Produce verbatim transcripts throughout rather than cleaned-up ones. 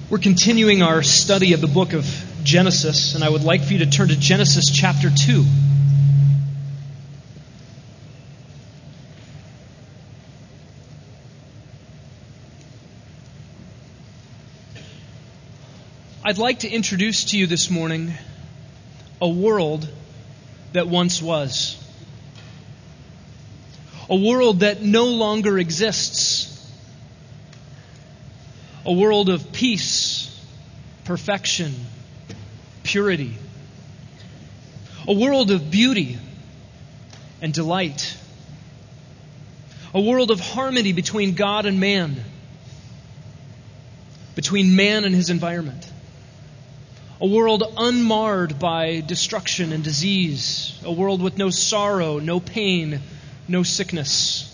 We're continuing our study of the book of Genesis, and I would like for you to turn to Genesis chapter two. I'd like to introduce to you this morning a world that once was. A world that no longer exists. A world of peace, perfection, purity. A world of beauty and delight. A world of harmony between God and man. Between man and his environment. A world unmarred by destruction and disease. A world with no sorrow, no pain, no sickness.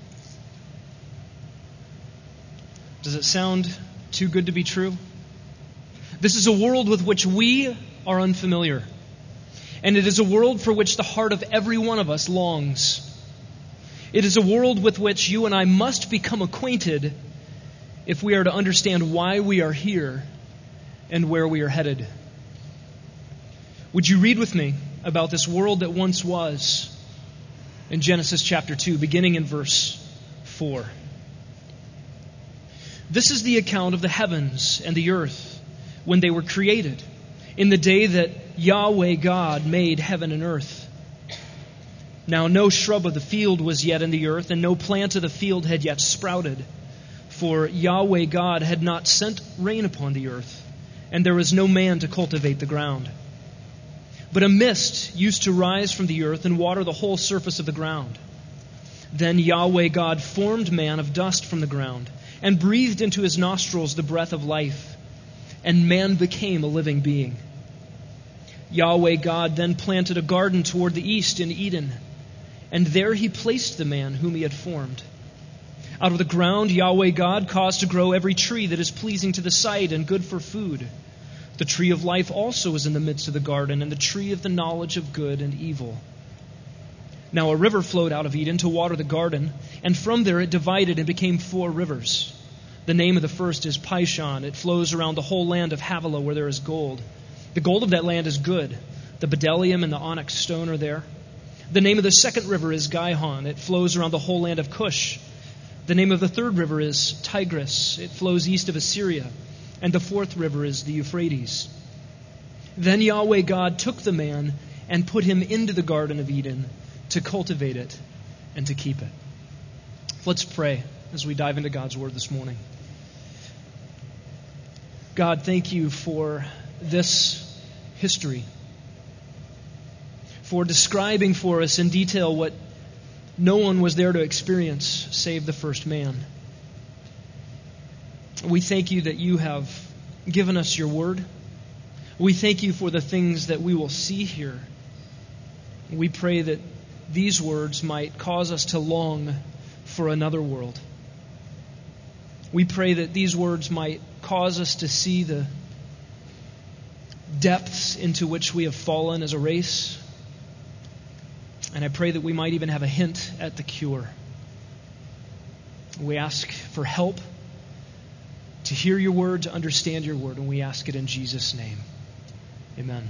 Does it sound too good to be true? This is a world with which we are unfamiliar. And it is a world for which the heart of every one of us longs. It is a world with which you and I must become acquainted if we are to understand why we are here and where we are headed. Would you read with me about this world that once was in Genesis chapter two, beginning in verse four? This is the account of the heavens and the earth when they were created, in the day that Yahweh God made heaven and earth. Now no shrub of the field was yet in the earth, and no plant of the field had yet sprouted, for Yahweh God had not sent rain upon the earth, and there was no man to cultivate the ground. But a mist used to rise from the earth and water the whole surface of the ground. Then Yahweh God formed man of dust from the ground, and breathed into his nostrils the breath of life, and man became a living being. Yahweh God then planted a garden toward the east in Eden, and there he placed the man whom he had formed. Out of the ground Yahweh God caused to grow every tree that is pleasing to the sight and good for food. The tree of life also was in the midst of the garden, and the tree of the knowledge of good and evil. Now a river flowed out of Eden to water the garden, and from there it divided and became four rivers. The name of the first is Pishon. It flows around the whole land of Havilah where there is gold. The gold of that land is good. The bdellium and the onyx stone are there. The name of the second river is Gihon. It flows around the whole land of Cush. The name of the third river is Tigris. It flows east of Assyria. And the fourth river is the Euphrates. Then Yahweh God took the man and put him into the Garden of Eden to cultivate it and to keep it. Let's pray as we dive into God's Word this morning. God, thank you for this history, for describing for us in detail what no one was there to experience save the first man. We thank you that you have given us your Word. We thank you for the things that we will see here. We pray that these words might cause us to long for another world. We pray that these words might cause us to see the depths into which we have fallen as a race. And I pray that we might even have a hint at the cure. We ask for help to hear your word, to understand your word, and we ask it in Jesus' name. Amen.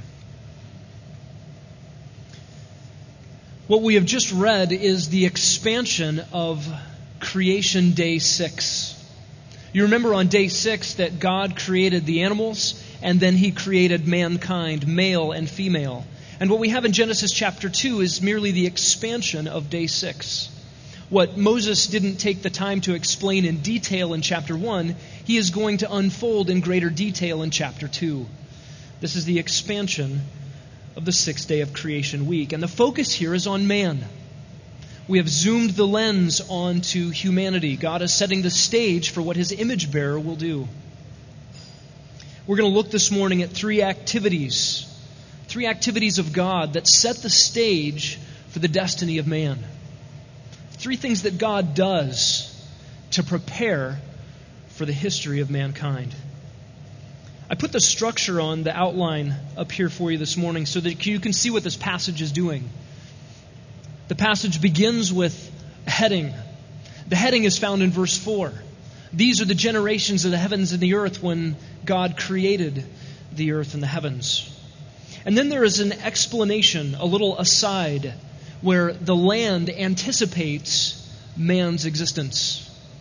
What we have just read is the expansion of creation day six. You remember on day six that God created the animals, and then he created mankind, male and female. And what we have in Genesis chapter two is merely the expansion of day six. What Moses didn't take the time to explain in detail in chapter one, he is going to unfold in greater detail in chapter two. This is the expansion of the sixth day of creation week. And the focus here is on man. We have zoomed the lens onto humanity. God is setting the stage for what his image bearer will do. We're going to look this morning at three activities. Three activities of God that set the stage for the destiny of man. Three things that God does to prepare for the history of mankind. I put the structure on the outline up here for you this morning so that you can see what this passage is doing. The passage begins with a heading. The heading is found in verse four. These are the generations of the heavens and the earth when God created the earth and the heavens. And then there is an explanation, a little aside, where the land anticipates man's existence.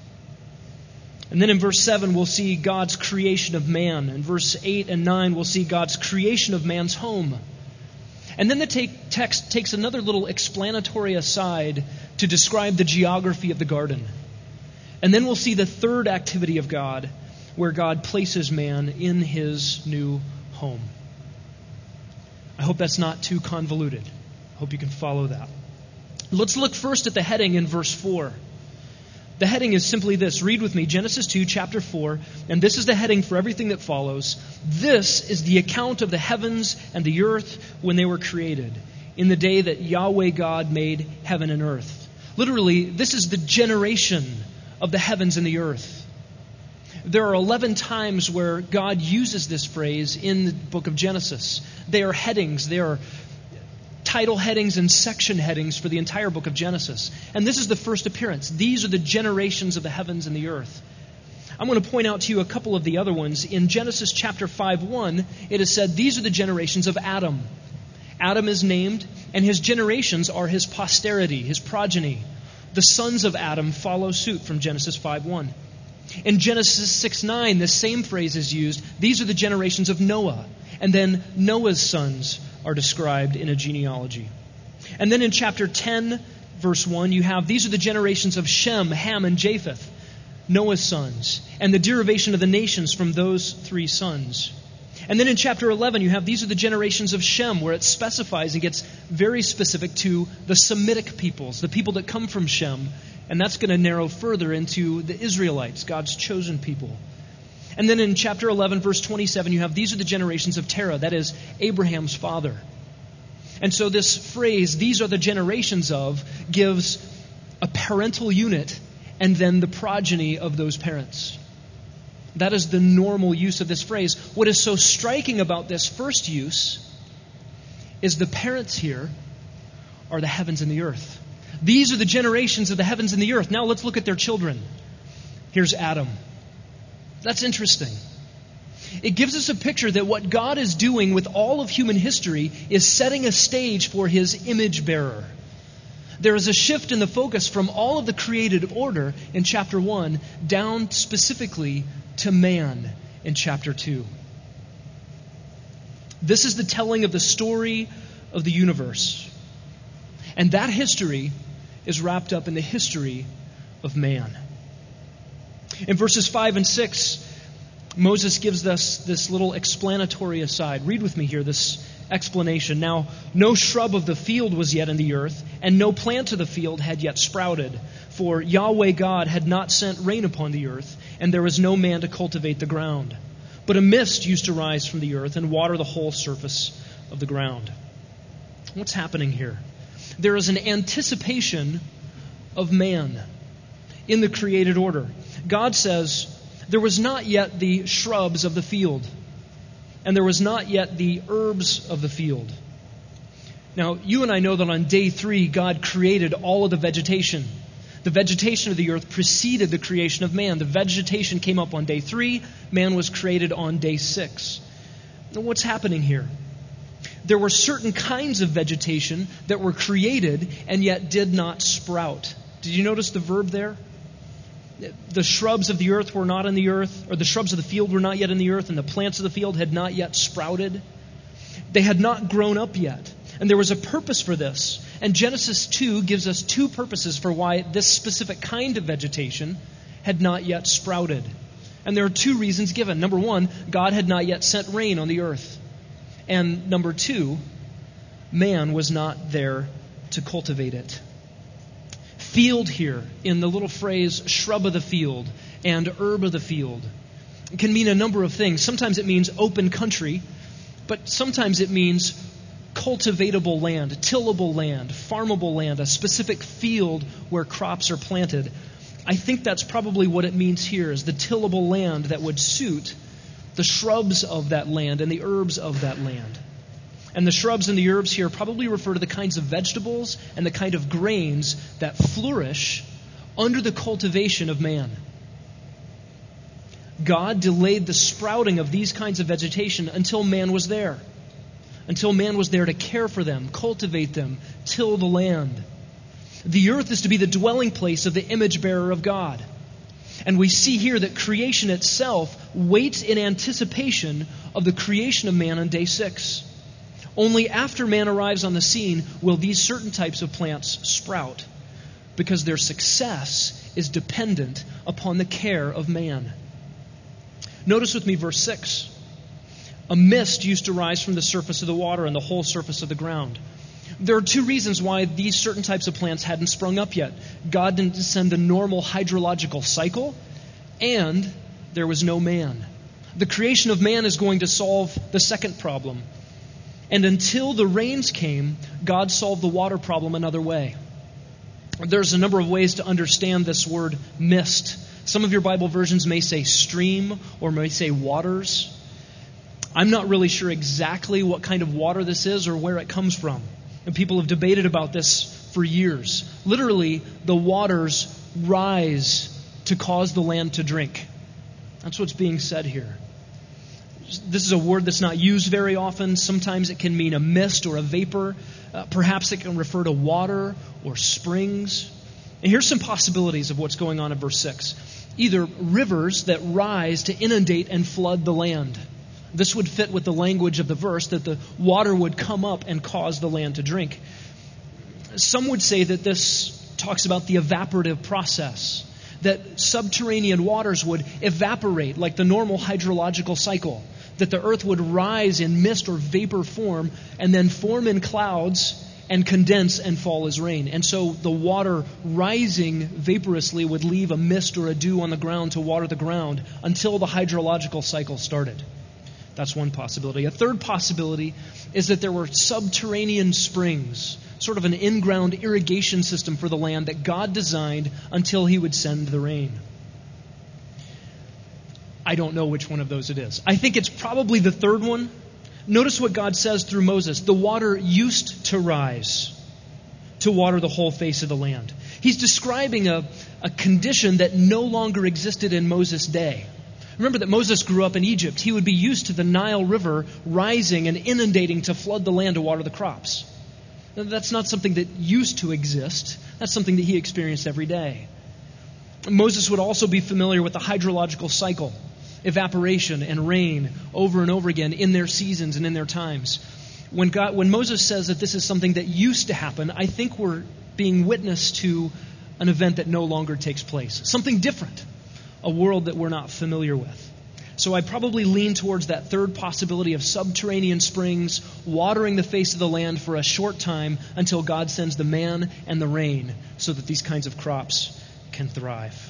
And then in verse seven, we'll see God's creation of man. In verse eight and nine, we'll see God's creation of man's home. And then the take, text takes another little explanatory aside to describe the geography of the garden. And then we'll see the third activity of God, where God places man in his new home. I hope that's not too convoluted. I hope you can follow that. Let's look first at the heading in verse four. The heading is simply this. Read with me, Genesis two, chapter four, and this is the heading for everything that follows. This is the account of the heavens and the earth when they were created, in the day that Yahweh God made heaven and earth. Literally, this is the generation of the heavens and the earth. There are eleven times where God uses this phrase in the book of Genesis. They are headings. They are title headings and section headings for the entire book of Genesis. And this is the first appearance. These are the generations of the heavens and the earth. I'm going to point out to you a couple of the other ones. In Genesis chapter five one, it is said, these are the generations of Adam. Adam is named, and his generations are his posterity, his progeny. The sons of Adam follow suit from Genesis five one. In Genesis six nine, the same phrase is used. These are the generations of Noah. And then Noah's sons are described in a genealogy. And then in chapter ten, verse one, you have, these are the generations of Shem, Ham, and Japheth, Noah's sons, and the derivation of the nations from those three sons. And then in chapter eleven, you have, these are the generations of Shem, where it specifies and gets very specific to the Semitic peoples, the people that come from Shem. And that's going to narrow further into the Israelites, God's chosen people. And then in chapter eleven, verse twenty-seven, you have, these are the generations of Terah, that is, Abraham's father. And so this phrase, these are the generations of, gives a parental unit and then the progeny of those parents. That is the normal use of this phrase. What is so striking about this first use is the parents here are the heavens and the earth. These are the generations of the heavens and the earth. Now let's look at their children. Here's Adam. That's interesting. It gives us a picture that what God is doing with all of human history is setting a stage for his image bearer. There is a shift in the focus from all of the created order in chapter one down specifically to man in chapter two. This is the telling of the story of the universe. And that history is wrapped up in the history of man. In verses five and six, Moses gives us this little explanatory aside. Read with me here this explanation. Now, no shrub of the field was yet in the earth, and no plant of the field had yet sprouted. For Yahweh God had not sent rain upon the earth, and there was no man to cultivate the ground. But a mist used to rise from the earth and water the whole surface of the ground. What's happening here? There is an anticipation of man in the created order. God says, there was not yet the shrubs of the field, and there was not yet the herbs of the field. Now, you and I know that on day three, God created all of the vegetation. The vegetation of the earth preceded the creation of man. The vegetation came up on day three. Man was created on day six. Now, what's happening here? There were certain kinds of vegetation that were created and yet did not sprout. Did you notice the verb there? The shrubs of the earth were not in the earth, or the shrubs of the field were not yet in the earth, and the plants of the field had not yet sprouted. They had not grown up yet. And there was a purpose for this. And Genesis two gives us two purposes for why this specific kind of vegetation had not yet sprouted. And there are two reasons given. Number one, God had not yet sent rain on the earth. And number two, man was not there to cultivate it. Field here, in the little phrase shrub of the field and herb of the field, it can mean a number of things. Sometimes it means open country, but sometimes it means cultivatable land, tillable land, farmable land, a specific field where crops are planted. I think that's probably what it means here, is the tillable land that would suit the shrubs of that land and the herbs of that land. And the shrubs and the herbs here probably refer to the kinds of vegetables and the kind of grains that flourish under the cultivation of man. God delayed the sprouting of these kinds of vegetation until man was there. Until man was there to care for them, cultivate them, till the land. The earth is to be the dwelling place of the image bearer of God. And we see here that creation itself waits in anticipation of the creation of man on day six. Only after man arrives on the scene will these certain types of plants sprout, because their success is dependent upon the care of man. Notice with me verse six. A mist used to rise from the surface of the water and the whole surface of the ground. There are two reasons why these certain types of plants hadn't sprung up yet. God didn't send the normal hydrological cycle, and there was no man. The creation of man is going to solve the second problem. And until the rains came, God solved the water problem another way. There's a number of ways to understand this word mist. Some of your Bible versions may say stream or may say waters. I'm not really sure exactly what kind of water this is or where it comes from. And people have debated about this for years. Literally, the waters rise to cause the land to drink. That's what's being said here. This is a word that's not used very often. Sometimes it can mean a mist or a vapor. Uh, perhaps it can refer to water or springs. And here's some possibilities of what's going on in verse six. Either rivers that rise to inundate and flood the land. This would fit with the language of the verse, that the water would come up and cause the land to drink. Some would say that this talks about the evaporative process, that subterranean waters would evaporate like the normal hydrological cycle, that the earth would rise in mist or vapor form and then form in clouds and condense and fall as rain. And so the water rising vaporously would leave a mist or a dew on the ground to water the ground until the hydrological cycle started. That's one possibility. A third possibility is that there were subterranean springs, sort of an in-ground irrigation system for the land that God designed until He would send the rain. I don't know which one of those it is. I think it's probably the third one. Notice what God says through Moses. The water used to rise to water the whole face of the land. He's describing a, a condition that no longer existed in Moses' day. Remember that Moses grew up in Egypt. He would be used to the Nile River rising and inundating to flood the land to water the crops. That's not something that used to exist. That's something that he experienced every day. Moses would also be familiar with the hydrological cycle, evaporation and rain over and over again in their seasons and in their times. When God, when Moses says that this is something that used to happen, I think we're being witness to an event that no longer takes place. Something different. A world that we're not familiar with. So I probably lean towards that third possibility of subterranean springs watering the face of the land for a short time until God sends the man and the rain so that these kinds of crops can thrive.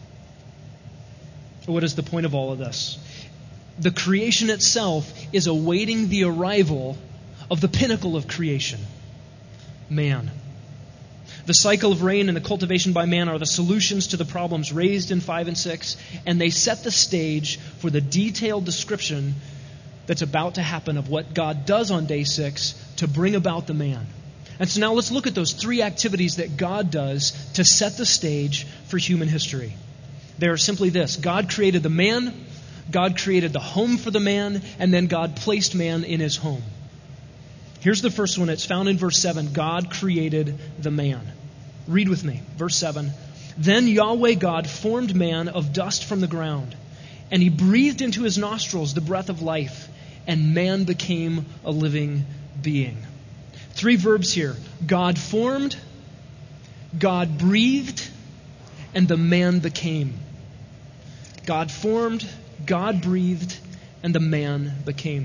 What is the point of all of this? The creation itself is awaiting the arrival of the pinnacle of creation, man. The cycle of rain and the cultivation by man are the solutions to the problems raised in five and six, and they set the stage for the detailed description that's about to happen of what God does on day six to bring about the man. And so now let's look at those three activities that God does to set the stage for human history. They are simply this. God created the man, God created the home for the man, and then God placed man in his home. Here's the first one. It's found in verse seven. God created the man. Read with me. Verse seven. Then Yahweh God formed man of dust from the ground, and He breathed into his nostrils the breath of life, and man became a living being. Three verbs here. God formed, God breathed, and the man became. God formed, God breathed, and the man became.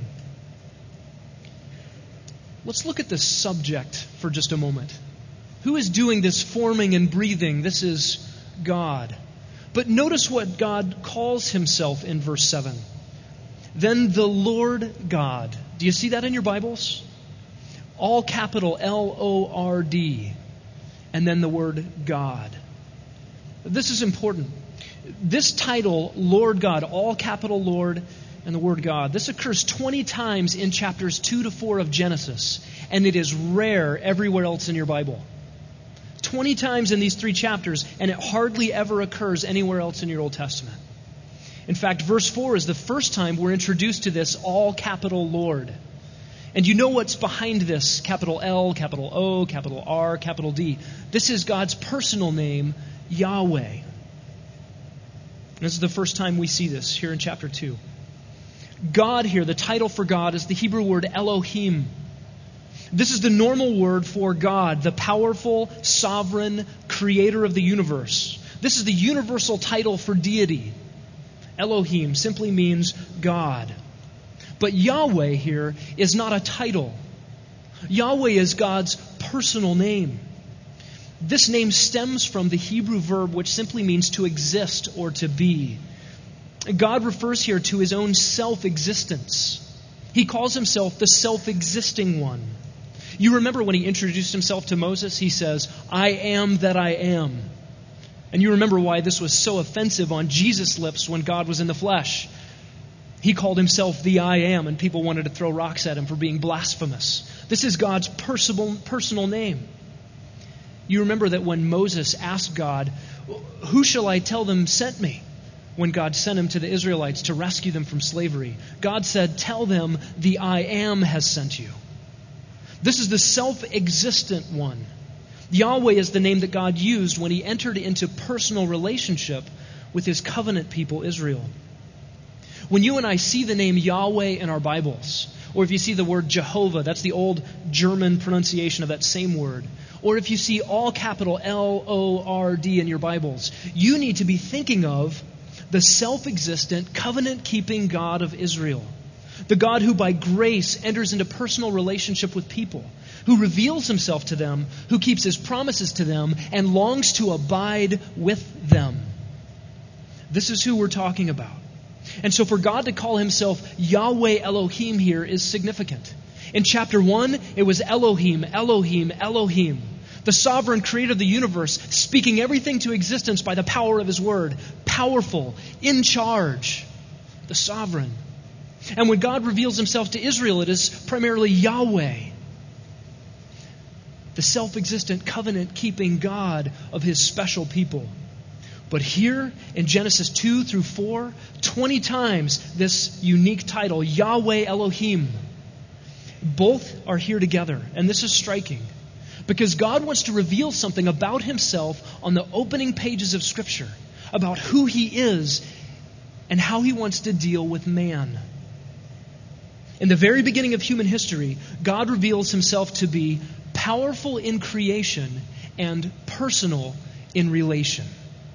Let's look at this subject for just a moment. Who is doing this forming and breathing? This is God. But notice what God calls Himself in verse seven. Then the Lord God. Do you see that in your Bibles? All capital L O R D. And then the word God. This is important. This title, Lord God, all capital Lord, and the word God. This occurs twenty times in chapters two to four of Genesis, and it is rare everywhere else in your Bible. twenty times in these three chapters, and it hardly ever occurs anywhere else in your Old Testament. In fact, verse four is the first time we're introduced to this all capital Lord. And you know what's behind this capital L, capital O, capital R, capital D. This is God's personal name, Yahweh. This is the first time we see this here in chapter two. God here, the title for God is the Hebrew word Elohim. This is the normal word for God, the powerful, sovereign creator of the universe. This is the universal title for deity. Elohim simply means God. But Yahweh here is not a title. Yahweh is God's personal name. This name stems from the Hebrew verb which simply means to exist or to be. God refers here to his own self-existence. He calls himself the self-existing one. You remember when he introduced himself to Moses, he says, I am that I am. And you remember why this was so offensive on Jesus' lips when God was in the flesh. He called himself the I am, and people wanted to throw rocks at him for being blasphemous. This is God's personal, personal name. You remember that when Moses asked God, who shall I tell them sent me? When God sent him to the Israelites to rescue them from slavery, God said, tell them the I am has sent you. This is the self-existent one. Yahweh is the name that God used when he entered into personal relationship with his covenant people, Israel. When you and I see the name Yahweh in our Bibles, or if you see the word Jehovah, that's the old German pronunciation of that same word, or if you see all capital L O R D in your Bibles, you need to be thinking of the self-existent, covenant-keeping God of Israel. The God who by grace enters into personal relationship with people, who reveals himself to them, who keeps his promises to them, and longs to abide with them. This is who we're talking about. And so for God to call himself Yahweh Elohim here is significant. In chapter one, it was Elohim, Elohim, Elohim, the sovereign creator of the universe, speaking everything to existence by the power of his word, powerful, in charge, the sovereign. And when God reveals himself to Israel, it is primarily Yahweh, the self-existent, covenant-keeping God of his special people. But here in Genesis two through four, twenty times this unique title, Yahweh Elohim, both are here together. And this is striking because God wants to reveal something about himself on the opening pages of Scripture, about who he is and how he wants to deal with man. In the very beginning of human history, God reveals himself to be powerful in creation and personal in relation.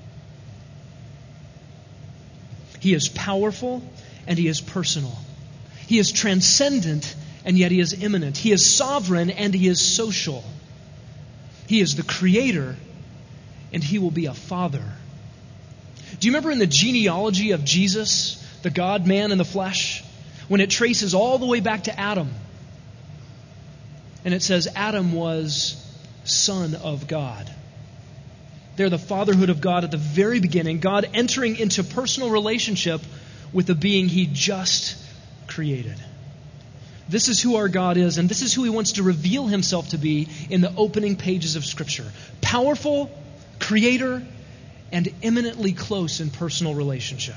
He is powerful and he is personal. He is transcendent and yet he is immanent. He is sovereign and he is social. He is the creator and he will be a father. Do you remember in the genealogy of Jesus, the God, man in the flesh, when it traces all the way back to Adam, and it says Adam was son of God. They're the fatherhood of God at the very beginning, God entering into personal relationship with the being he just created. This is who our God is, and this is who he wants to reveal himself to be in the opening pages of Scripture. Powerful, creator, and eminently close in personal relationship.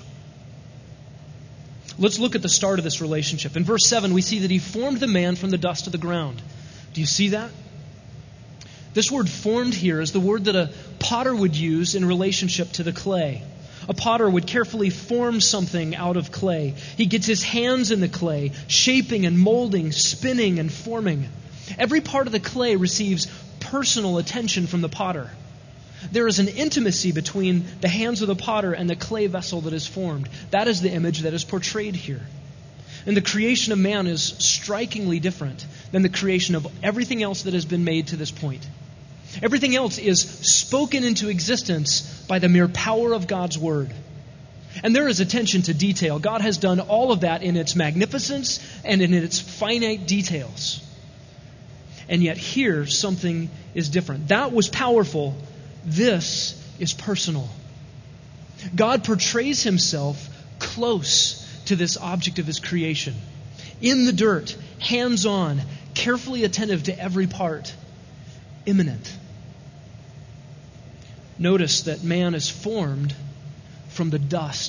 Let's look at the start of this relationship. In verse seven, we see that he formed the man from the dust of the ground. Do you see that? This word formed here is the word that a potter would use in relationship to the clay. A potter would carefully form something out of clay. He gets his hands in the clay, shaping and molding, spinning and forming. Every part of the clay receives personal attention from the potter. There is an intimacy between the hands of the potter and the clay vessel that is formed. That is the image that is portrayed here. And the creation of man is strikingly different than the creation of everything else that has been made to this point. Everything else is spoken into existence by the mere power of God's word. And there is attention to detail. God has done all of that in its magnificence and in its finite details. And yet here, something is different. That was powerful. This is personal. God portrays himself close to this object of his creation. In the dirt, hands-on, carefully attentive to every part. Immanent. Notice that man is formed from the dust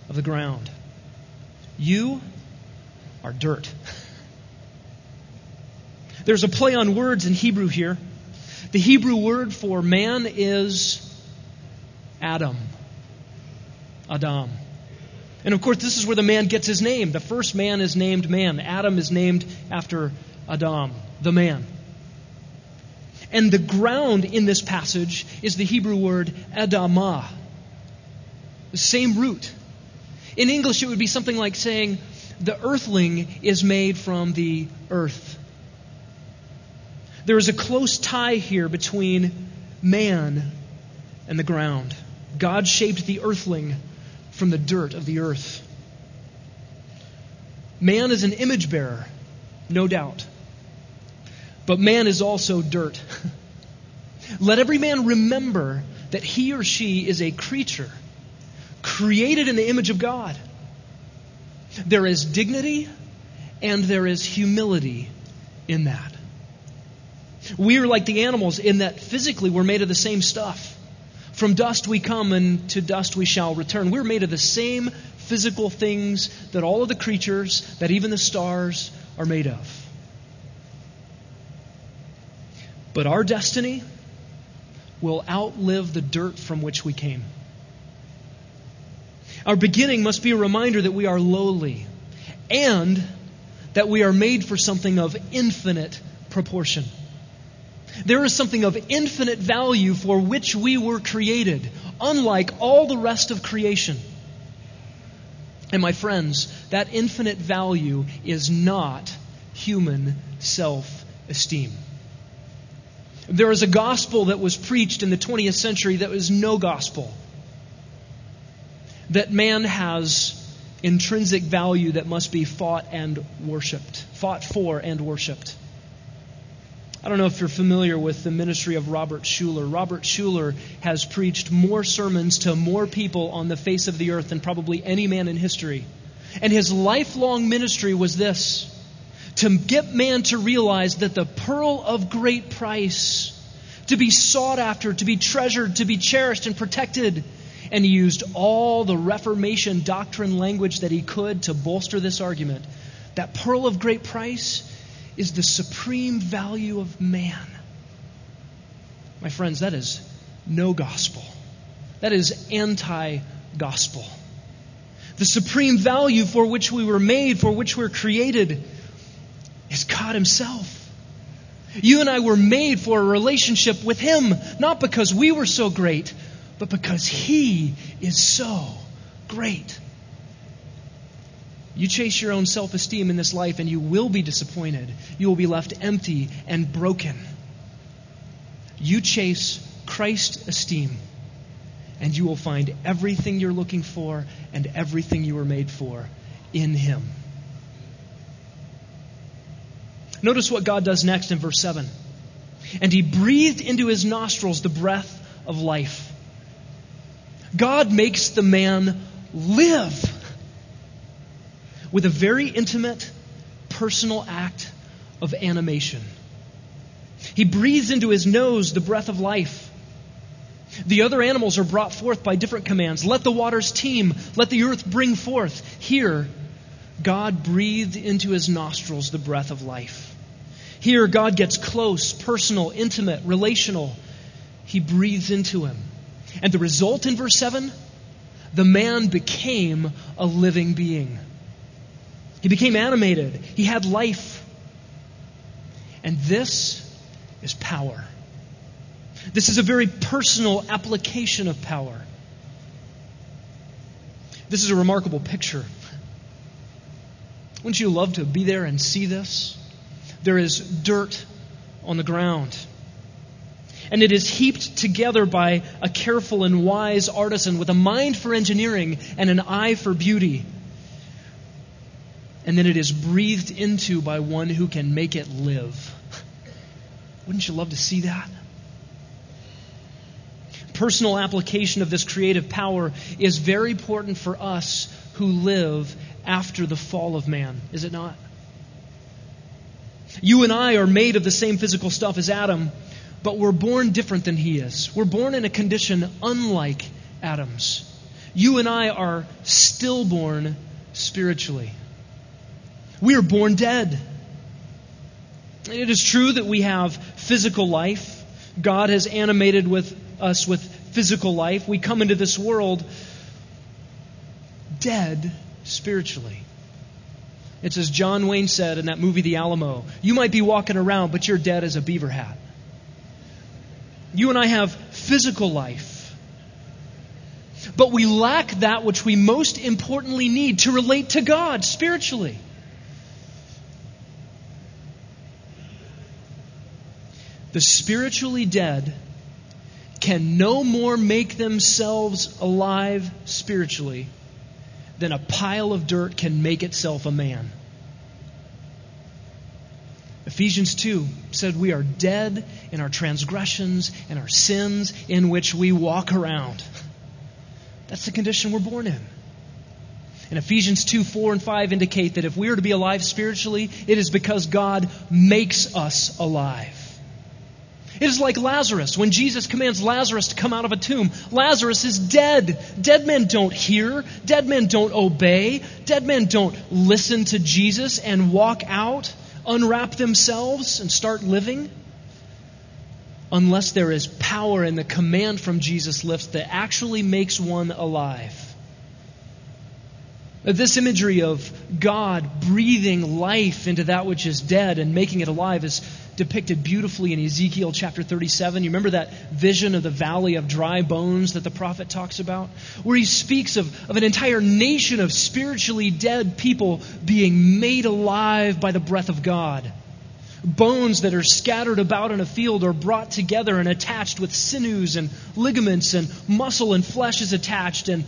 of the ground. You are dirt. There's a play on words in Hebrew here. The Hebrew word for man is Adam. Adam. And of course, this is where the man gets his name. The first man is named man. Adam is named after Adam, the man. And the ground in this passage is the Hebrew word Adamah. The same root. In English, it would be something like saying, the earthling is made from the earth. There is a close tie here between man and the ground. God shaped the earthling from the dirt of the earth. Man is an image bearer, no doubt. But man is also dirt. Let every man remember that he or she is a creature created in the image of God. There is dignity and there is humility in that. We are like the animals in that physically we're made of the same stuff. From dust we come and to dust we shall return. We're made of the same physical things that all of the creatures, that even the stars are made of. But our destiny will outlive the dirt from which we came. Our beginning must be a reminder that we are lowly and that we are made for something of infinite proportion. There is something of infinite value for which we were created, unlike all the rest of creation. And my friends, that infinite value is not human self-esteem. There is a gospel that was preached in the twentieth century that was no gospel. That man has intrinsic value that must be fought and worshipped, fought for and worshipped. I don't know if you're familiar with the ministry of Robert Schuller. Robert Schuller has preached more sermons to more people on the face of the earth than probably any man in history. And his lifelong ministry was this: to get man to realize that the pearl of great price, to be sought after, to be treasured, to be cherished and protected. And he used all the Reformation doctrine language that he could to bolster this argument. That pearl of great price is the supreme value of man. My friends, that is no gospel. That is anti-gospel. The supreme value for which we were made, for which we were created, is God Himself. You and I were made for a relationship with Him, not because we were so great, but because He is so great. You chase your own self-esteem in this life and you will be disappointed. You will be left empty and broken. You chase Christ's esteem and you will find everything you're looking for and everything you were made for in Him. Notice what God does next in verse seven. And He breathed into his nostrils the breath of life. God makes the man live with a very intimate, personal act of animation. He breathes into his nose the breath of life. The other animals are brought forth by different commands. Let the waters teem. Let the earth bring forth. Here, God breathed into his nostrils the breath of life. Here, God gets close, personal, intimate, relational. He breathes into him. And the result in verse seven, the man became a living being. He became animated. He had life. And this is power. This is a very personal application of power. This is a remarkable picture. Wouldn't you love to be there and see this? There is dirt on the ground. And it is heaped together by a careful and wise artisan with a mind for engineering and an eye for beauty. And then it is breathed into by one who can make it live. Wouldn't you love to see that? Personal application of this creative power is very important for us who live after the fall of man, is it not? You and I are made of the same physical stuff as Adam, but we're born different than he is. We're born in a condition unlike Adam's. you and I are stillborn spiritually. We are born dead. It is true that we have physical life. God has animated with us with physical life. We come into this world dead spiritually. It's as John Wayne said in that movie, The Alamo, you might be walking around, but you're dead as a beaver hat. You and I have physical life. But we lack that which we most importantly need to relate to God spiritually. The spiritually dead can no more make themselves alive spiritually than a pile of dirt can make itself a man. Ephesians two said we are dead in our transgressions and our sins in which we walk around. That's the condition we're born in. And Ephesians two, four and five indicate that if we are to be alive spiritually, it is because God makes us alive. It is like Lazarus. When Jesus commands Lazarus to come out of a tomb, Lazarus is dead. Dead men don't hear. Dead men don't obey. Dead men don't listen to Jesus and walk out, unwrap themselves, and start living. Unless there is power in the command from Jesus' lips that actually makes one alive. This imagery of God breathing life into that which is dead and making it alive is depicted beautifully in Ezekiel chapter thirty-seven. You remember that vision of the valley of dry bones that the prophet talks about? Where he speaks of, of an entire nation of spiritually dead people being made alive by the breath of God. Bones that are scattered about in a field are brought together and attached with sinews and ligaments, and muscle and flesh is attached, and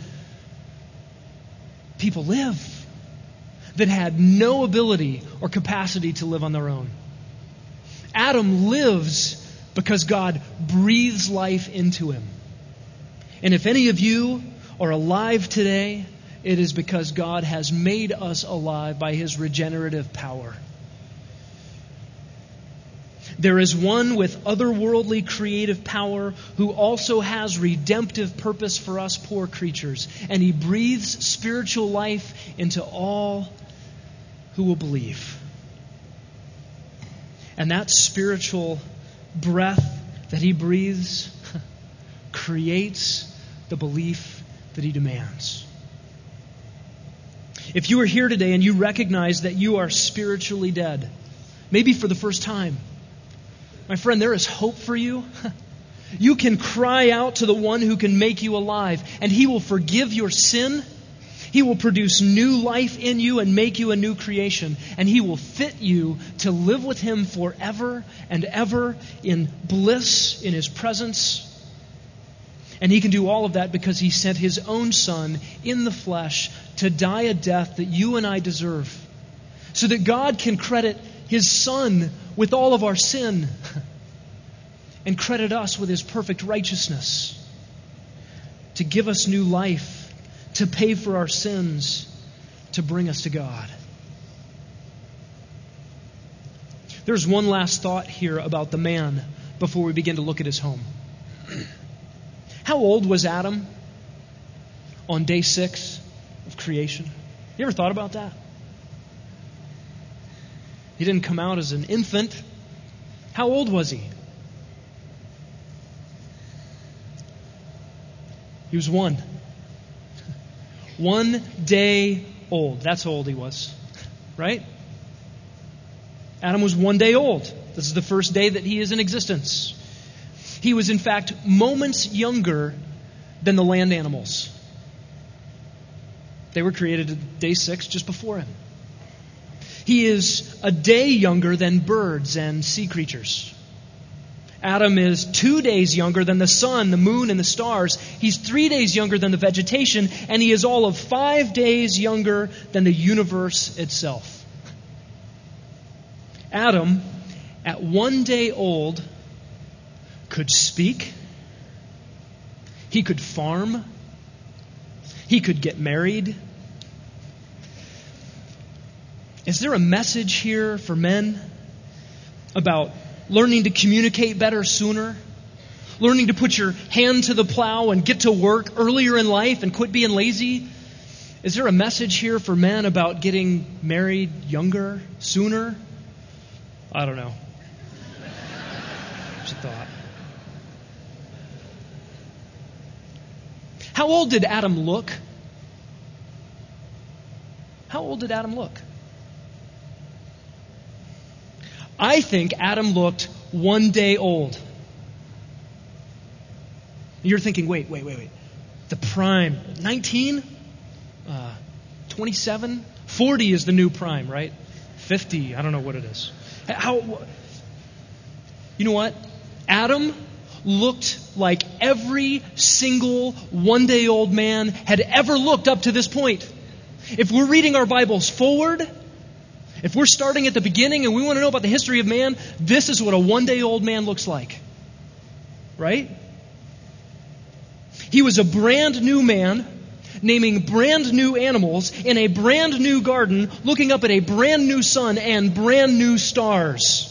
people live that had no ability or capacity to live on their own. Adam lives because God breathes life into him. And if any of you are alive today, it is because God has made us alive by His regenerative power. There is one with otherworldly creative power who also has redemptive purpose for us poor creatures. And He breathes spiritual life into all who will believe. And that spiritual breath that He breathes creates the belief that He demands. If you are here today and you recognize that you are spiritually dead, maybe for the first time, my friend, there is hope for you. You can cry out to the one who can make you alive, and He will forgive your sin. He will produce new life in you and make you a new creation. And He will fit you to live with Him forever and ever in bliss in His presence. And He can do all of that because He sent His own Son in the flesh to die a death that you and I deserve. So that God can credit His Son with all of our sin and credit us with His perfect righteousness. To give us new life. To pay for our sins, to bring us to God. There's one last thought here about the man before we begin to look at his home. How old was Adam on day six of creation? You ever thought about that? He didn't come out as an infant. How old was he? He was one. One day old. That's how old he was. Right? Adam was one day old. This is the first day that he is in existence. He was, in fact, moments younger than the land animals. They were created at day six, just before him. He is a day younger than birds and sea creatures. Adam is two days younger than the sun, the moon, and the stars. He's three days younger than the vegetation, and he is all of five days younger than the universe itself. Adam, at one day old, could speak. He could farm. He could get married. Is there a message here for men about learning to communicate better sooner? Learning to put your hand to the plow and get to work earlier in life and quit being lazy? Is there a message here for men about getting married younger, sooner? I don't know. Just a thought. How old did Adam look? How old did Adam look? I think Adam looked one day old. You're thinking, wait, wait, wait, wait. The prime, nineteen? Uh, twenty-seven? forty is the new prime, right? fifty, I don't know what it is. How? You know what? Adam looked like every single one-day-old man had ever looked up to this point. If we're reading our Bibles forward, if we're starting at the beginning and we want to know about the history of man, this is what a one-day-old man looks like. Right? He was a brand new man, naming brand new animals in a brand new garden, looking up at a brand new sun and brand new stars.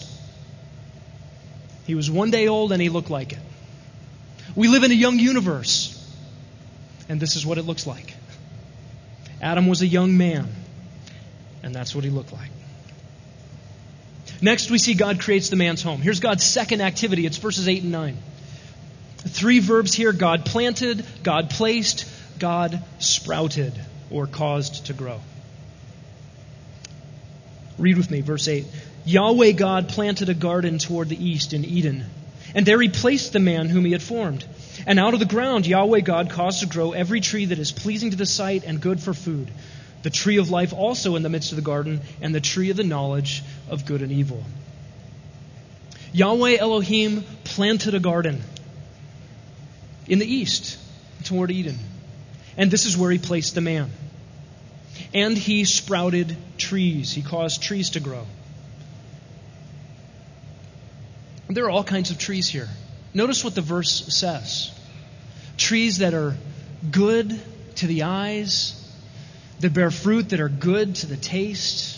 He was one day old and he looked like it. We live in a young universe, and this is what it looks like. Adam was a young man, and that's what he looked like. Next, we see God creates the man's home. Here's God's second activity. It's verses eight and nine. Three verbs here: God planted, God placed, God sprouted or caused to grow. Read with me, verse eight. Yahweh God planted a garden toward the east in Eden, and there he placed the man whom he had formed. And out of the ground Yahweh God caused to grow every tree that is pleasing to the sight and good for food, the tree of life also in the midst of the garden, and the tree of the knowledge of good and evil. Yahweh Elohim planted a garden in the east toward Eden. And this is where he placed the man. And he sprouted trees. He caused trees to grow. There are all kinds of trees here. Notice what the verse says. Trees that are good to the eyes, that bear fruit that are good to the taste.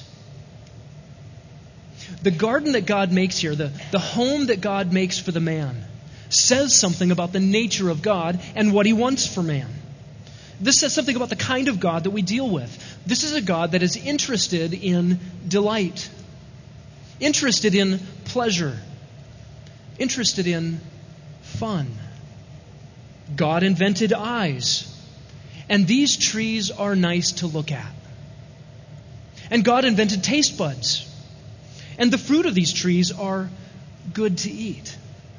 The garden that God makes here, the, the home that God makes for the man, says something about the nature of God and what he wants for man. This says something about the kind of God that we deal with. This is a God that is interested in delight, interested in pleasure, interested in fun. God invented eyes, and these trees are nice to look at. And God invented taste buds, and the fruit of these trees are good to eat.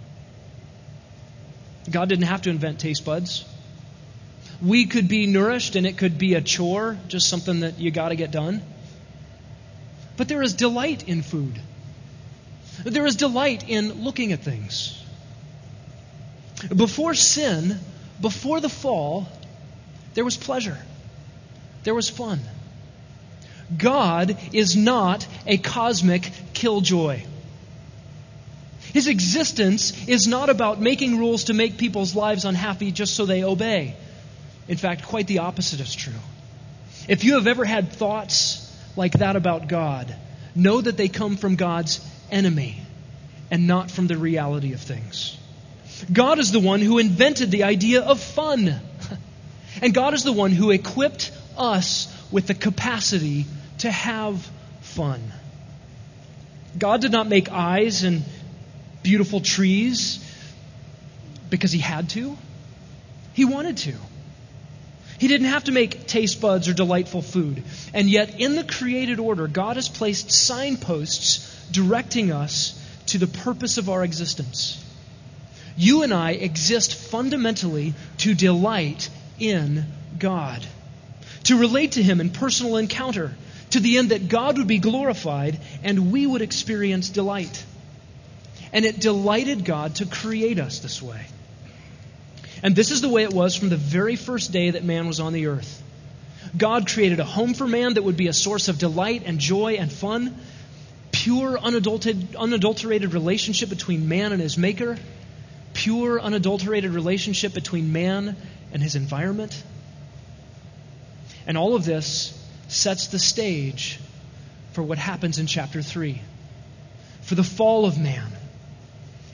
God didn't have to invent taste buds. We could be nourished and it could be a chore, just something that you got to get done. But there is delight in food. There is delight in looking at things. Before sin, before the fall, there was pleasure. There was fun. God is not a cosmic killjoy. His existence is not about making rules to make people's lives unhappy just so they obey. In fact, quite the opposite is true. If you have ever had thoughts like that about God, know that they come from God's enemy and not from the reality of things. God is the one who invented the idea of fun. And God is the one who equipped us with the capacity to have fun. God did not make eyes and beautiful trees because he had to. He wanted to. He didn't have to make taste buds or delightful food. And yet, in the created order, God has placed signposts directing us to the purpose of our existence. You and I exist fundamentally to delight in God, to relate to him in personal encounter, to the end that God would be glorified and we would experience delight. And it delighted God to create us this way. And this is the way it was from the very first day that man was on the earth. God created a home for man that would be a source of delight and joy and fun, pure, unadulterated, unadulterated relationship between man and his maker, pure, unadulterated relationship between man and his environment. And all of this sets the stage for what happens in chapter three, for the fall of man.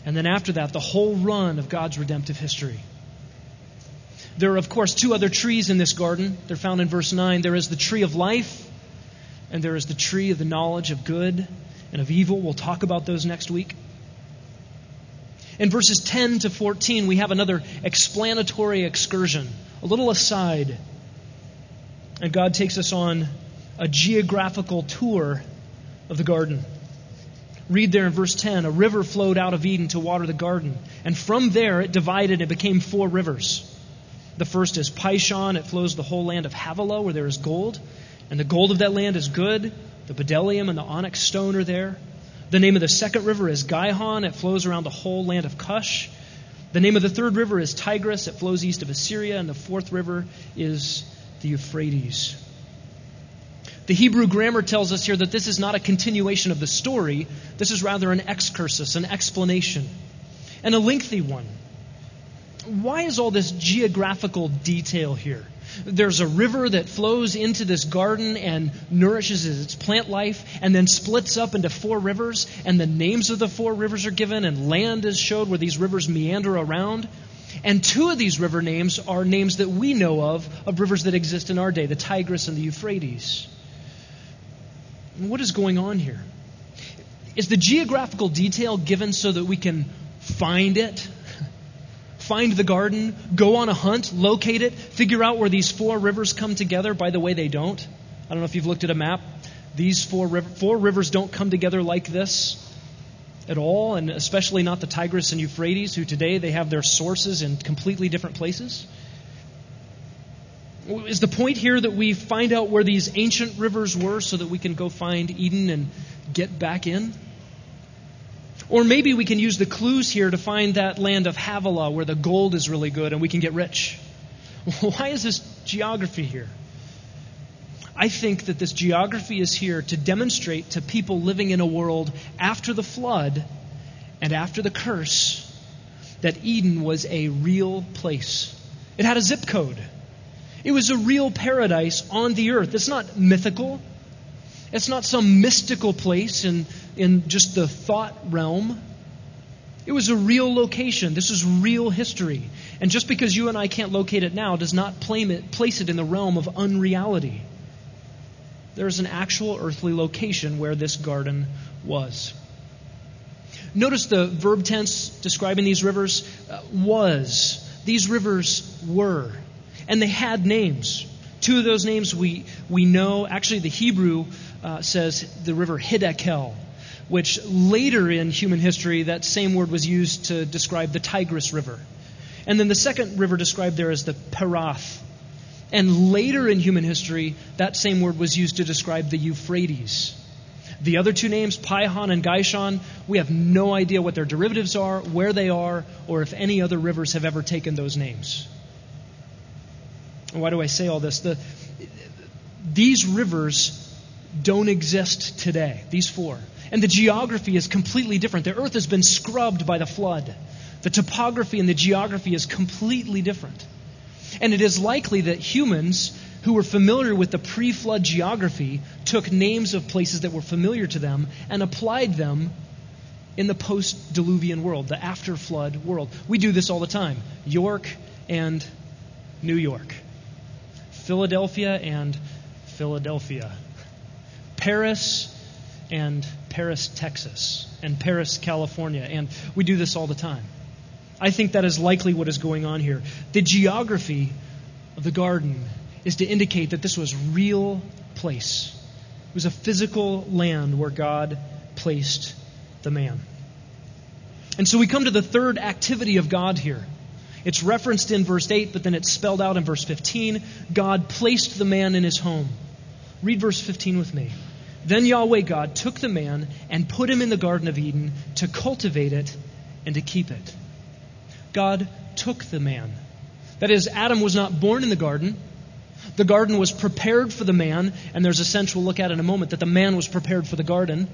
And then after that, the whole run of God's redemptive history. There are, of course, two other trees in this garden. They're found in verse nine. There is the tree of life, and there is the tree of the knowledge of good and of evil. We'll talk about those next week. In verses ten to fourteen, we have another explanatory excursion, a little aside. And God takes us on a geographical tour of the garden. Read there in verse ten, a river flowed out of Eden to water the garden. And from there it divided and became four rivers. The first is Pishon. It flows the whole land of Havilah, where there is gold. And the gold of that land is good. The bdellium and the onyx stone are there. The name of the second river is Gihon. It flows around the whole land of Cush. The name of the third river is Tigris. It flows east of Assyria. And the fourth river is the Euphrates. The Hebrew grammar tells us here that this is not a continuation of the story. This is rather an excursus, an explanation, and a lengthy one. Why is all this geographical detail here? There's a river that flows into this garden and nourishes its plant life and then splits up into four rivers, and the names of the four rivers are given, and land is showed where these rivers meander around. And two of these river names are names that we know of, of rivers that exist in our day, the Tigris and the Euphrates. What is going on here? Is the geographical detail given so that we can find it? Find the garden, go on a hunt, locate it, figure out where these four rivers come together? By the way, they don't. I don't know if you've looked at a map. These four, river, four rivers don't come together like this at all, and especially not the Tigris and Euphrates, who today they have their sources in completely different places. Is the point here that we find out where these ancient rivers were so that we can go find Eden and get back in? Or maybe we can use the clues here to find that land of Havilah where the gold is really good and we can get rich. Why is this geography here? I think that this geography is here to demonstrate to people living in a world after the flood and after the curse that Eden was a real place. It had a zip code. It was a real paradise on the earth. It's not mythical. It's not some mystical place in, in just the thought realm. It was a real location. This is real history. And just because you and I can't locate it now does not it, place it in the realm of unreality. There is an actual earthly location where this garden was. Notice the verb tense describing these rivers, uh, was. These rivers were. And they had names. Two of those names we, we know. Actually, the Hebrew uh, says the river Hiddekel, which later in human history, that same word was used to describe the Tigris River. And then the second river described there is the Perath. And later in human history, that same word was used to describe the Euphrates. The other two names, Pihon and Gihon, we have no idea what their derivatives are, where they are, or if any other rivers have ever taken those names. Why do I say all this? The, these rivers don't exist today, these four. And the geography is completely different. The earth has been scrubbed by the flood. The topography and the geography is completely different. And it is likely that humans who were familiar with the pre-flood geography took names of places that were familiar to them and applied them in the post-Diluvian world, the after-flood world. We do this all the time. York and New York. Philadelphia and Philadelphia. Paris and Paris, Texas. And Paris, California. And we do this all the time. I think that is likely what is going on here. The geography of the garden is to indicate that this was a real place. It was a physical land where God placed the man. And so we come to the third activity of God here. It's referenced in verse eight, but then it's spelled out in verse fifteen. God placed the man in his home. Read verse fifteen with me. Then Yahweh God took the man and put him in the Garden of Eden to cultivate it and to keep it. God took the man. That is, Adam was not born in the garden. The garden was prepared for the man, and there's a sense we'll look at in a moment that the man was prepared for the garden.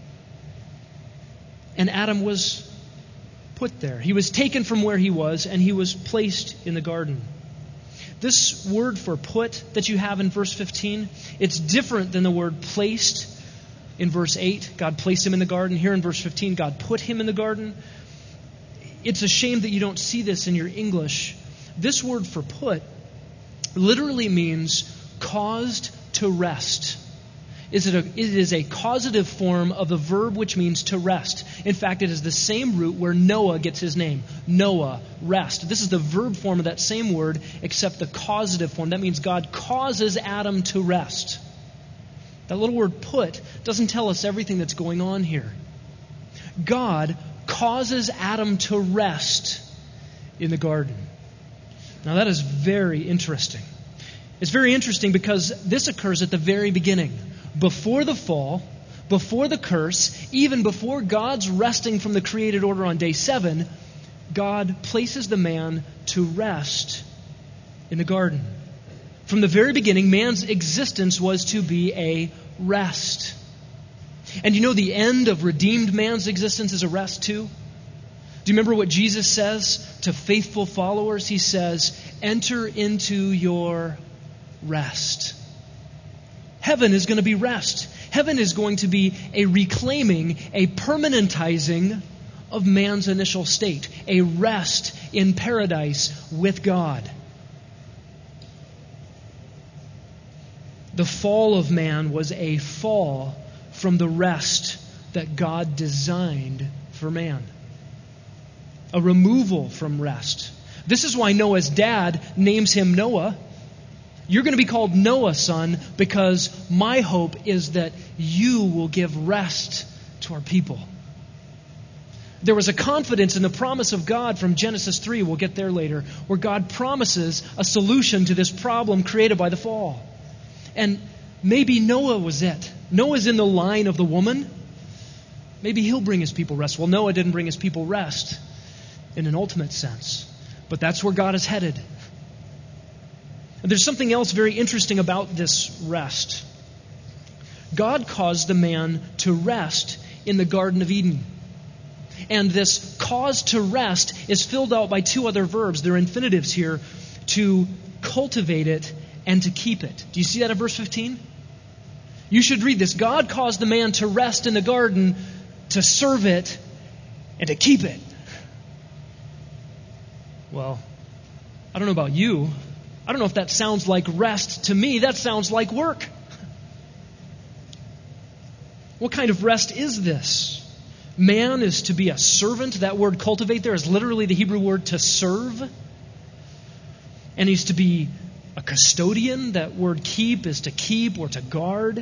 And Adam was put there. He was taken from where he was, and he was placed in the garden. This word for put that you have in verse fifteen, it's different than the word placed in verse eight. God placed him in the garden. Here in verse fifteen, God put him in the garden. It's a shame that you don't see this in your English. This word for put literally means caused to rest. Is it, a, it is a causative form of a verb which means to rest. In fact, it is the same root where Noah gets his name. Noah, rest. This is the verb form of that same word, except the causative form. That means God causes Adam to rest. That little word put doesn't tell us everything that's going on here. God causes Adam to rest in the garden. Now that is very interesting. It's very interesting because this occurs at the very beginning. Before the fall, before the curse, even before God's resting from the created order on day seven, God places the man to rest in the garden. From the very beginning, man's existence was to be a rest. And you know the end of redeemed man's existence is a rest too? Do you remember what Jesus says to faithful followers? He says, enter into your rest. Heaven is going to be rest. Heaven is going to be a reclaiming, a permanentizing of man's initial state. A rest in paradise with God. The fall of man was a fall from the rest that God designed for man. A removal from rest. This is why Noah's dad names him Noah. You're going to be called Noah, son, because my hope is that you will give rest to our people. There was a confidence in the promise of God from Genesis three, we'll get there later, where God promises a solution to this problem created by the fall. And maybe Noah was it. Noah's in the line of the woman. Maybe he'll bring his people rest. Well, Noah didn't bring his people rest in an ultimate sense. But that's where God is headed. And there's something else very interesting about this rest. God caused the man to rest in the Garden of Eden. And this cause to rest is filled out by two other verbs. They're infinitives here. To cultivate it and to keep it. Do you see that in verse fifteen? You should read this. God caused the man to rest in the garden, to serve it, and to keep it. Well, I don't know about you. I don't know if that sounds like rest to me. That sounds like work. What kind of rest is this? Man is to be a servant. That word cultivate there is literally the Hebrew word to serve. And he's to be a custodian. That word keep is to keep or to guard.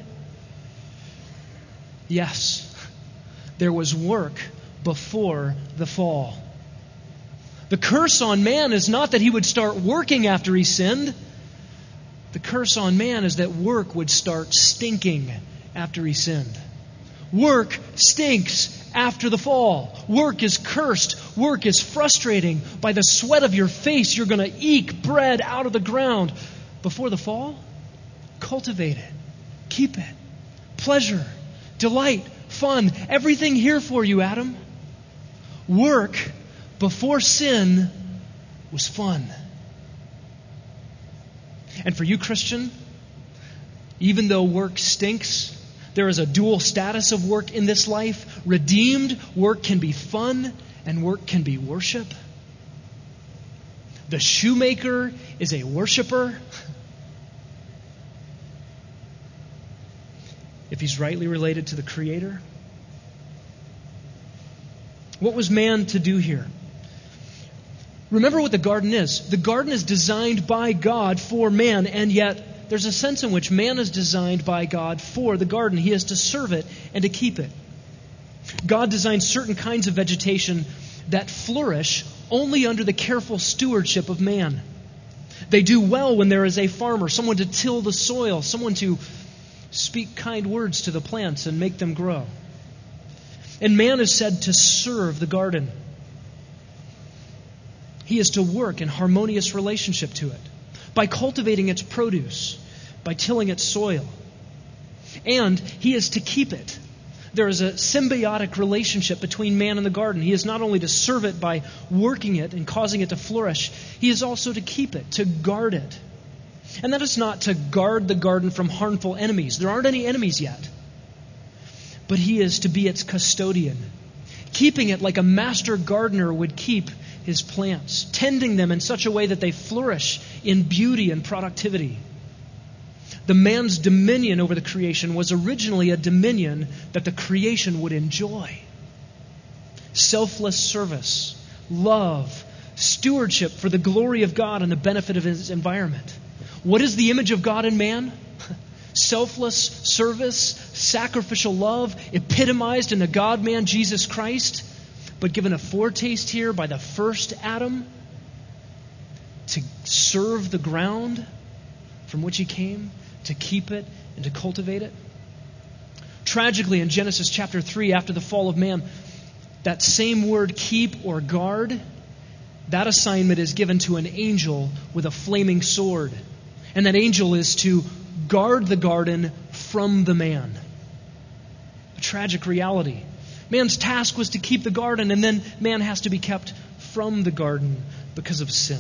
Yes, there was work before the fall. The curse on man is not that he would start working after he sinned. The curse on man is that work would start stinking after he sinned. Work stinks after the fall. Work is cursed. Work is frustrating. By the sweat of your face, you're going to eke bread out of the ground. Before the fall, cultivate it. Keep it. Pleasure, delight, fun. Everything here for you, Adam. Work before sin was fun. And for you, Christian, even though work stinks, there is a dual status of work in this life. Redeemed work can be fun and work can be worship. The shoemaker is a worshiper. If he's rightly related to the Creator. What was man to do here? Remember what the garden is. The garden is designed by God for man, and yet there's a sense in which man is designed by God for the garden. He is to serve it and to keep it. God designed certain kinds of vegetation that flourish only under the careful stewardship of man. They do well when there is a farmer, someone to till the soil, someone to speak kind words to the plants and make them grow. And man is said to serve the garden. He is to work in harmonious relationship to it by cultivating its produce, by tilling its soil. And he is to keep it. There is a symbiotic relationship between man and the garden. He is not only to serve it by working it and causing it to flourish, he is also to keep it, to guard it. And that is not to guard the garden from harmful enemies. There aren't any enemies yet. But he is to be its custodian, keeping it like a master gardener would keep his plants, tending them in such a way that they flourish in beauty and productivity. The man's dominion over the creation was originally a dominion that the creation would enjoy. Selfless service, love, stewardship for the glory of God and the benefit of his environment. What is the image of God in man? Selfless service, sacrificial love, epitomized in the God-man Jesus Christ, but given a foretaste here by the first Adam to serve the ground from which he came, to keep it and to cultivate it. Tragically, in Genesis chapter three, after the fall of man, that same word keep or guard, that assignment is given to an angel with a flaming sword. And that angel is to guard the garden from the man. A tragic reality. Man's task was to keep the garden, and then man has to be kept from the garden because of sin.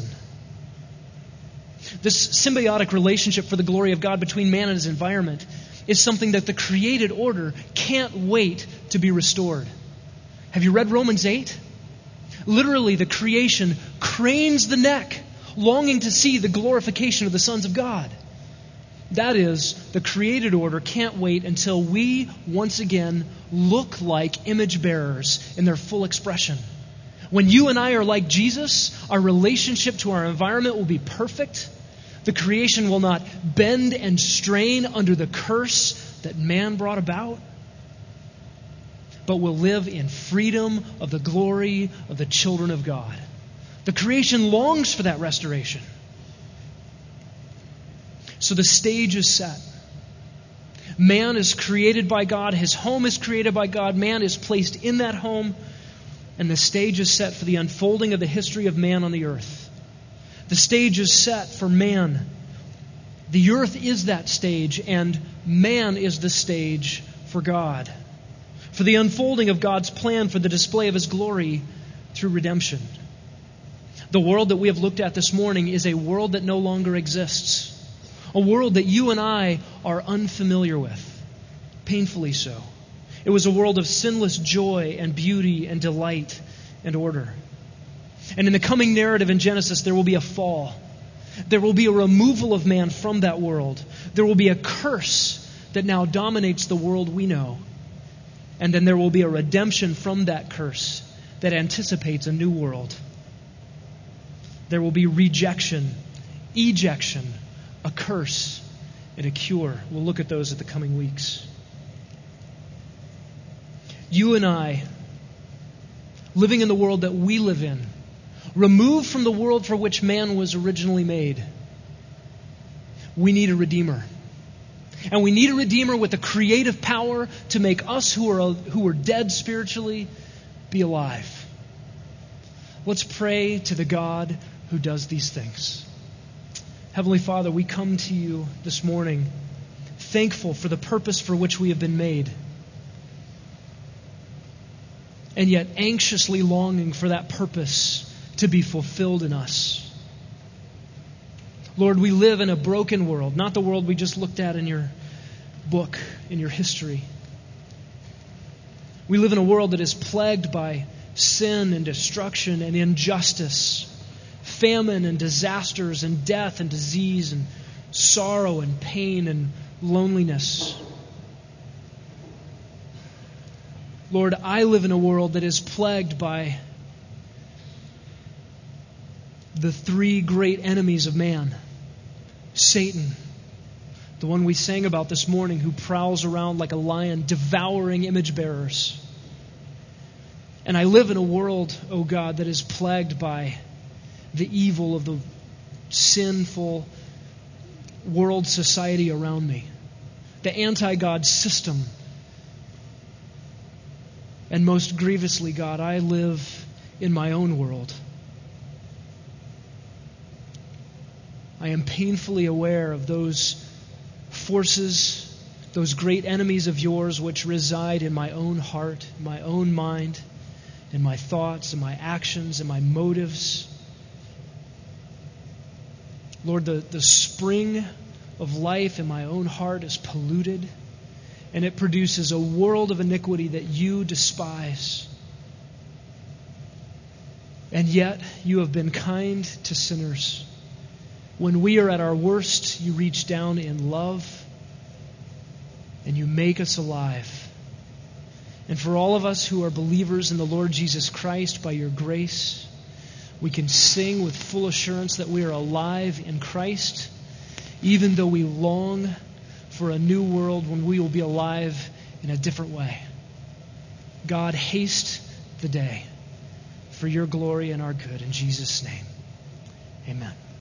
This symbiotic relationship for the glory of God between man and his environment is something that the created order can't wait to be restored. Have you read Romans eight? Literally, the creation cranes the neck, longing to see the glorification of the sons of God. That is, the created order can't wait until we once again look like image bearers in their full expression. When you and I are like Jesus, our relationship to our environment will be perfect. The creation will not bend and strain under the curse that man brought about, but will live in freedom of the glory of the children of God. The creation longs for that restoration. So the stage is set. Man is created by God. His home is created by God. Man is placed in that home. And the stage is set for the unfolding of the history of man on the earth. The stage is set for man. The earth is that stage, and man is the stage for God. For the unfolding of God's plan for the display of His glory through redemption. The world that we have looked at this morning is a world that no longer exists. A world that you and I are unfamiliar with, painfully so. It was a world of sinless joy and beauty and delight and order. And in the coming narrative in Genesis, there will be a fall. There will be a removal of man from that world. There will be a curse that now dominates the world we know. And then there will be a redemption from that curse that anticipates a new world. There will be rejection, ejection, a curse, and a cure. We'll look at those at the coming weeks. You and I, living in the world that we live in, removed from the world for which man was originally made, we need a Redeemer. And we need a Redeemer with the creative power to make us who are who are dead spiritually be alive. Let's pray to the God who does these things. Heavenly Father, we come to you this morning thankful for the purpose for which we have been made, and yet anxiously longing for that purpose to be fulfilled in us. Lord, we live in a broken world, not the world we just looked at in your book, in your history. We live in a world that is plagued by sin and destruction and injustice, famine and disasters and death and disease and sorrow and pain and loneliness. Lord, I live in a world that is plagued by the three great enemies of man. Satan, the one we sang about this morning, who prowls around like a lion, devouring image bearers. And I live in a world, oh God, that is plagued by the evil of the sinful world society around me. The anti-God system. And most grievously, God, I live in my own world. I am painfully aware of those forces, those great enemies of yours which reside in my own heart, my own mind, in my thoughts, in my actions, in my motives. Lord, the, the spring of life in my own heart is polluted, and it produces a world of iniquity that you despise. And yet you have been kind to sinners. When we are at our worst, you reach down in love and you make us alive. And for all of us who are believers in the Lord Jesus Christ, by your grace, we can sing with full assurance that we are alive in Christ, even though we long for a new world when we will be alive in a different way. God, haste the day for your glory and our good. In Jesus' name, amen.